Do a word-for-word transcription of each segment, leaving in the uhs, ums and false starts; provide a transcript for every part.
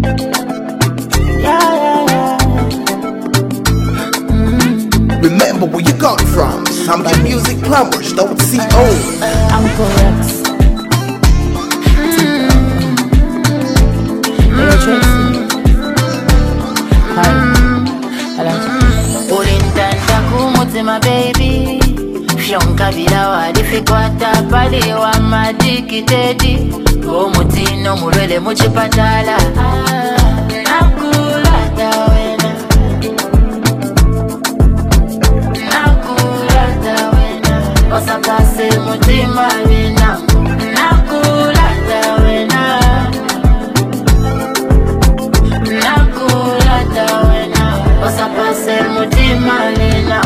Yeah, yeah, yeah. Mm. Remember where you got it from. I'm the music plumbers, don't see old. I'm correct. Ulintanda kumutima baby, fyonka bila wadifikwata pali wa madikitedi, omutino mulwele muchipatala. Nakulata wena, nakulata wena, osakase mutima wena. Nakulata wena, nakulata wena, osakase mutima wena.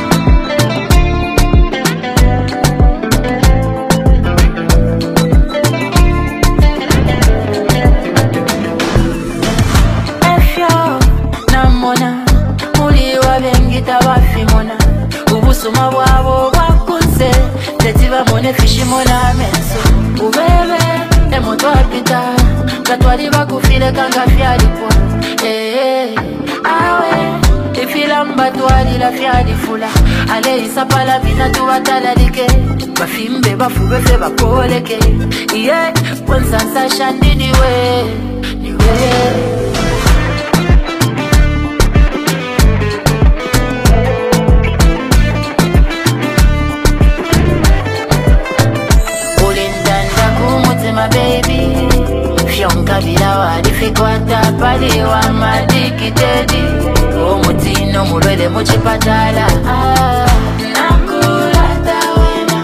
Ubusuma bwabo bwakunze tetiba mone fishi mona menso ubebe emoto apita katwali bakufile kanga fyalipwa eh awe ifila mbatwali la fyalifula ale isapala bina tuwatalalike bafimbe bafube fe bakoleke iye kwensansa shandini we niwe. Baby, fyonka bila wadifikwata pali wa madikitedi, omutino mulwele muchipatala. Nakulata wena,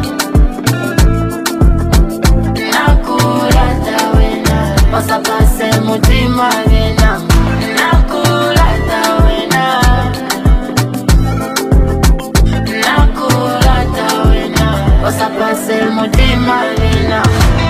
nakulata wena, osapase mutima wena. Nakulata wena, nakulata wena, osapase mutima wena.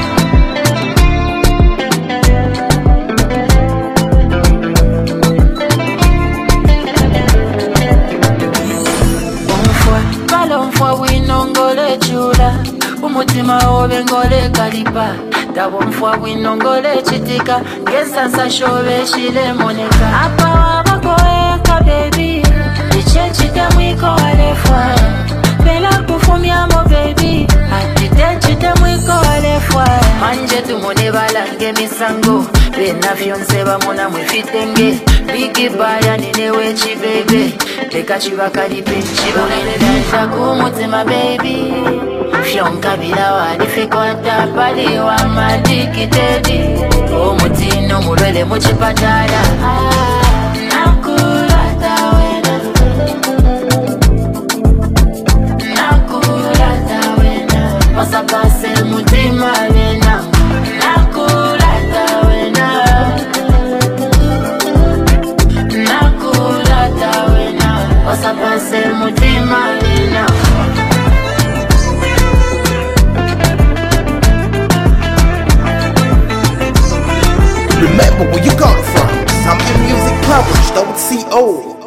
Umutima obe ngole kalipa Dabo mfwa wino ngole chitika Ngesansa shobe shile moneka Apa wabakoeka baby Iche chite mwiko walefwa Pela kufumia mo baby Atite chite mwiko walefwa Manje tumone balange misango Bena fionseba muna mwifitenge Bigi baya ninewe chi baby Leka chiva kalipe chiva Ulenda kumutima baby fyonka bila wadifikwata pali wa madikitedi, omutino mulwele muchipatala. Nakulata wena, nakulata wena, osakase mutima wena. Nakulata wena, nakulata wena, osakase mutima wena. Remember where you got it from. I'm the music plumbers, don't see old.